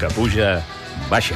que puja, baixa.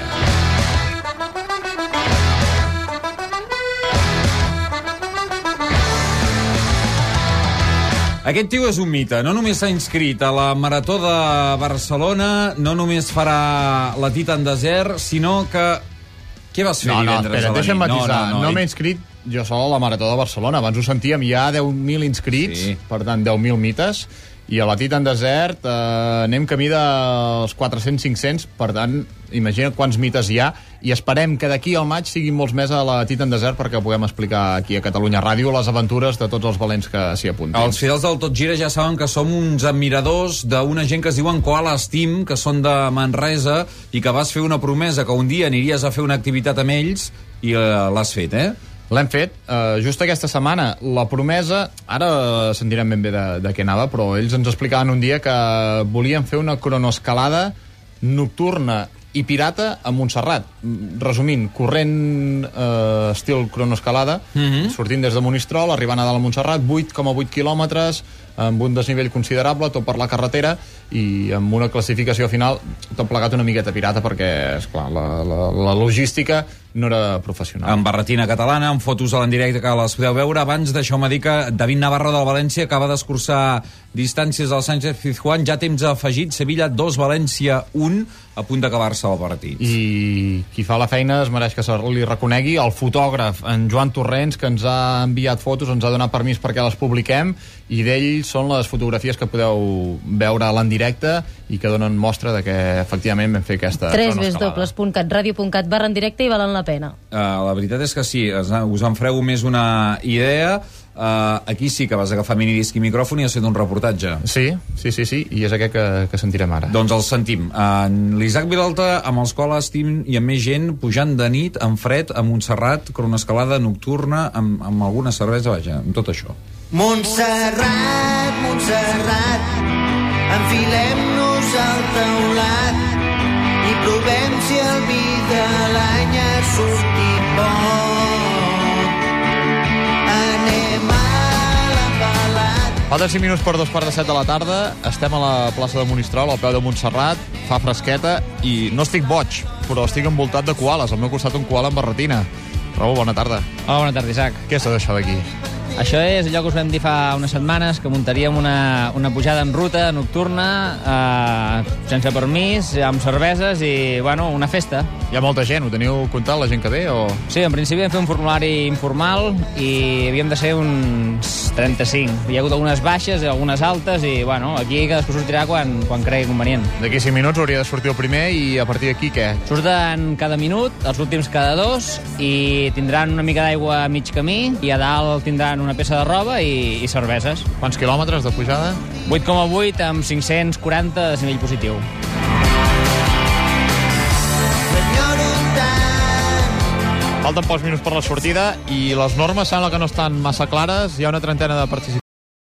Aquest tio és un mite. No només s'ha inscrit a la Marató de Barcelona, no només farà la Titan Desert, sinó que... Què vas fer divendres a la nit? Deixa'm matisar. No m'he inscrit jo sol a la Marató de Barcelona. Abans ho sentíem, hi ha 10.000 inscrits, per tant, 10.000 mites, i a la Titan Desert anem camí dels 400-500, per tant, imagina't quants mites hi ha, i esperem que d'aquí al maig siguin molts més a la Titan Desert perquè puguem explicar aquí a Catalunya Ràdio les aventures de tots els valents que s'hi apunten. Els fidels del Tot Gira ja saben que som uns admiradors d'una gent que es diuen Koalas Team, que són de Manresa, i que vas fer una promesa que un dia aniries a fer una activitat amb ells, i l'has fet, eh? L'hem fet, just aquesta setmana. La promesa, ara sentirem ben bé de què anava, però ells ens explicaven un dia que volien fer una cronoescalada nocturna i pirata a Montserrat. Resumint, corrent estil cronoescalada, sortint des de Monistrol, arribant a dalt a Montserrat, 8,8 quilòmetres, amb un desnivell considerable, tot per la carretera, i amb una classificació final tot plegat una miqueta pirata, perquè, esclar, la logística no era professional. Amb barretina catalana, amb fotos a l'endirecte que les podeu veure. Abans, deixeu-me dir que David Navarro del València acaba d'escurçar distàncies al Sánchez Pizjuán, ja temps afegit, Sevilla 2, València 1, a punt d'acabar-se el partit. I qui fa la feina es mereix que se li reconegui. El fotògraf, en Joan Torrents, que ens ha enviat fotos, ens ha donat permís perquè les publiquem, i d'ell són les fotografies que podeu veure a l'endirecte i que donen mostra de que efectivament vam fer aquesta www.catradio.cat/endirecte i valen la pena. La veritat és que sí, us en fareu més una idea. Aquí sí que vas agafar minidisc i micròfon i has fet un reportatge. Sí, i és aquest que sentirem ara. Doncs el sentim. L'Isaac Vilalta amb els Koalas Team i amb més gent pujant de nit, en fred, a Montserrat, cronoescalada nocturna, amb alguna cervesa, vaja, amb tot això. Montserrat, Montserrat, enfilem-nos al teulat i provem si el vi de l'any ha sortit bo. Anem a l'embalat. Falten 5 minuts per 2:45 de la tarda. Estem a la plaça de Monistrol, al peu de Montserrat. Fa fresqueta i no estic boig, però estic envoltat de koalas. Al meu costat un koala amb barretina. Raül, bona tarda. Hola, bona tarda, Isaac. Què és tot això d'aquí? Això és allò que us vam dir fa unes setmanes, que muntaríem una pujada en ruta nocturna, sense permís, amb cerveses i, bueno, una festa. Hi ha molta gent, ho teniu comptat, la gent que ve? O... Sí, en principi vam fer un formulari informal i havíem de ser uns 35. Hi ha hagut algunes baixes i algunes altes i, bueno, aquí cadascú sortirà quan cregui convenient. D'aquí 5 minuts hauria de sortir el primer i a partir d'aquí què? Surten cada minut, els últims cada 2 i tindran una mica d'aigua a mig camí i a dalt tindran una peça de roba i cerveses. Quants quilòmetres de pujada? 8,8 amb 540 de desnivell positiu. Falten pocs minuts per la sortida i les normes sembla que no estan massa clares. Hi ha una trentena de participants.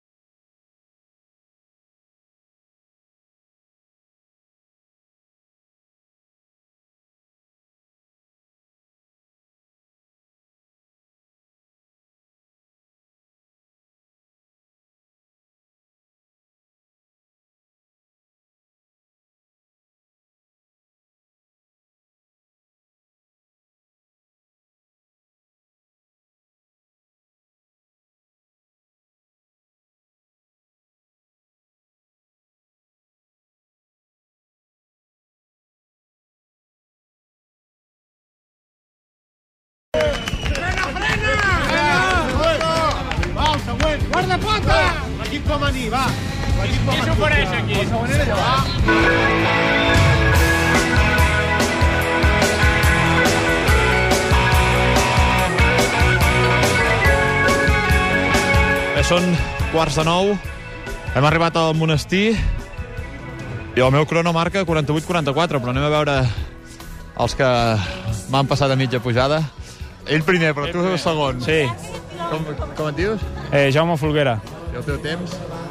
Guarda pota! L'equip femení, va! L'equip femení. Qui s'ofereix aquí? El següent era allò, va! Són 8:45. Hem arribat al monestir i el meu crono marca 48-44, però anem a veure els que m'han passat a mitja pujada. Ell primer, però tu segon. Sí. Com et dius? Jaume Folguera. I el teu temps?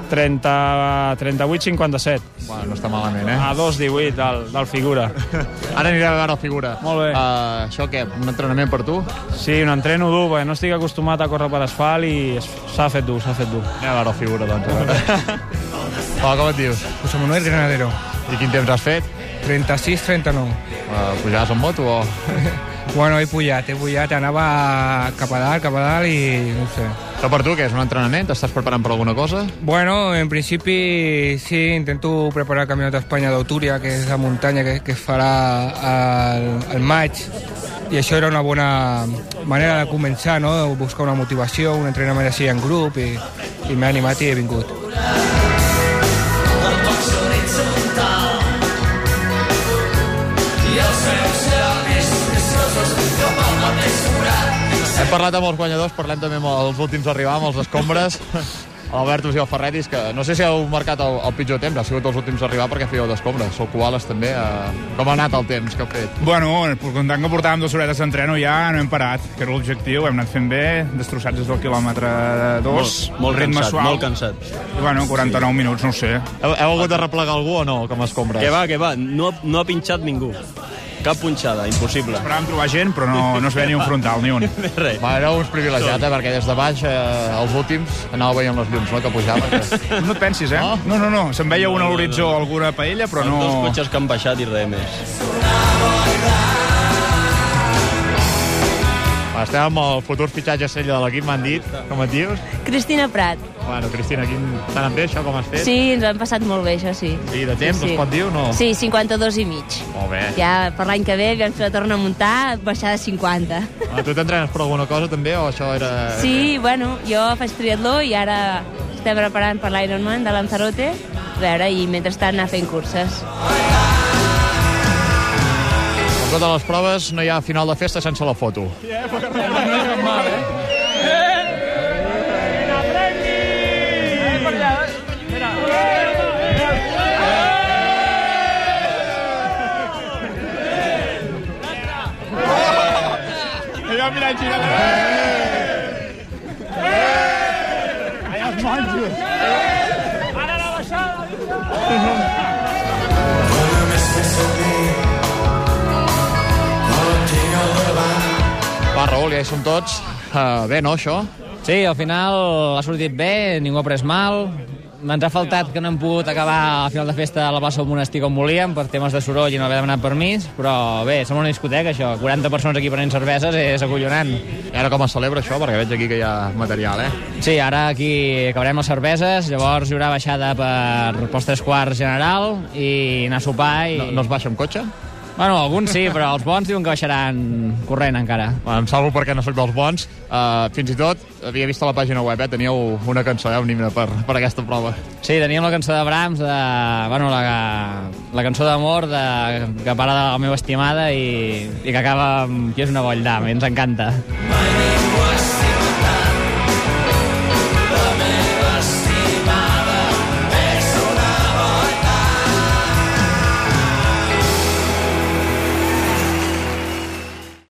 38-57. Bueno, no està malament, eh? A 2:18 del Figura. Ara anirem a veure el Figura. Molt bé. Això què? Un entrenament per tu? Sí, un entreno dur, perquè no estic acostumat a córrer per asfalt i s'ha fet dur, s'ha fet dur. Anem a veure el Figura, doncs. Hola, com et dius? José Manuel Granadero. I quin temps has fet? 36, 39. Pujaves en moto o...? Bueno, he pujat, anava cap a dalt i no sé. Això per tu, què és, un entrenament? T'estàs preparant per alguna cosa? Bueno, en principi sí, intento preparar el Caminat d'Espanya d'Autúria, que és la muntanya que es farà al maig, i això era una bona manera de començar, no? Buscar una motivació, un entrenament així en grup, i m'he animat i he vingut. Hem parlat amb els guanyadors, parlem també amb els últims a arribar, amb els escombres. Albertus i el Ferretis, que no sé si heu marcat el pitjor temps, ha sigut els últims a arribar perquè fèieu d'escombres. Sou Koalas també. Com ha anat el temps que heu fet? Bueno, comptant que portàvem 2 horetes d'entreno ja no hem parat, que era l'objectiu, hem anat fent bé, destrossats des del quilòmetre 2, molt ritme cansat, suau. molt cansat. I bueno, 49 minuts, no ho sé. Heu hagut de replegar algú o no, com a escombres? Que va, no ha pinxat ningú. Cap punxada, impossible. Esperàvem trobar gent, però no es veia ni un frontal, ni un. Res. Va, éreu uns privilegiats, perquè des de baix, els últims, anàveu veient les llums, no?, que pujaven. No et pensis, eh? No. Se'n veia una a l'horitzó, alguna paella, però no... Els 2 cotxes que han baixat i res més. Estem amb el futur fitxatge estrella de l'equip, m'han dit. Com et dius? Cristina Prat. Bueno, Cristina, t'ha anat bé això, com has fet? Sí, ens ho hem passat molt bé, això sí. Sí, de temps, es pot dir o no? Sí, 52 i mig. Molt bé. Ja per l'any que ve vam fer la torna a muntar, baixar de 50. Tu t'entrenes per alguna cosa també, o això era... Sí, bueno, jo faig triatló i ara estem preparant per l'Ironman de Lanzarote, a veure, i mentrestant anar fent curses. En totes les proves no hi ha final de festa sense la foto. Allà mirant girant. Allà els monjos. Ara la baixada. Va, Raül, ja hi som tots. Bé, no, això? Sí, al final ha sortit bé, ningú ha pres mal. Ens ha faltat que no hem pogut acabar a final de festa a la plaça del Monestir com volíem, per temes de soroll i no haver demanat permís, però bé, som una discoteca, això. 40 persones aquí prenent cerveses és acollonant. I ara com es celebra això? Perquè veig aquí que hi ha material, eh? Sí, ara aquí acabarem les cerveses, llavors hi haurà baixada pels 3/4 general i anar a sopar i... No es baixa amb cotxe? Bueno, alguns sí, però els bons diuen que baixaran corrent encara. Em salvo perquè no sóc dels bons. Fins i tot, havia vist a la pàgina web, teníeu una cançó, un himne per aquesta prova. Sí, teníem la cançó de Brahms, la cançó d'amor que parla de la meva estimada i que acaba amb qui és una boll d'am, ens encanta.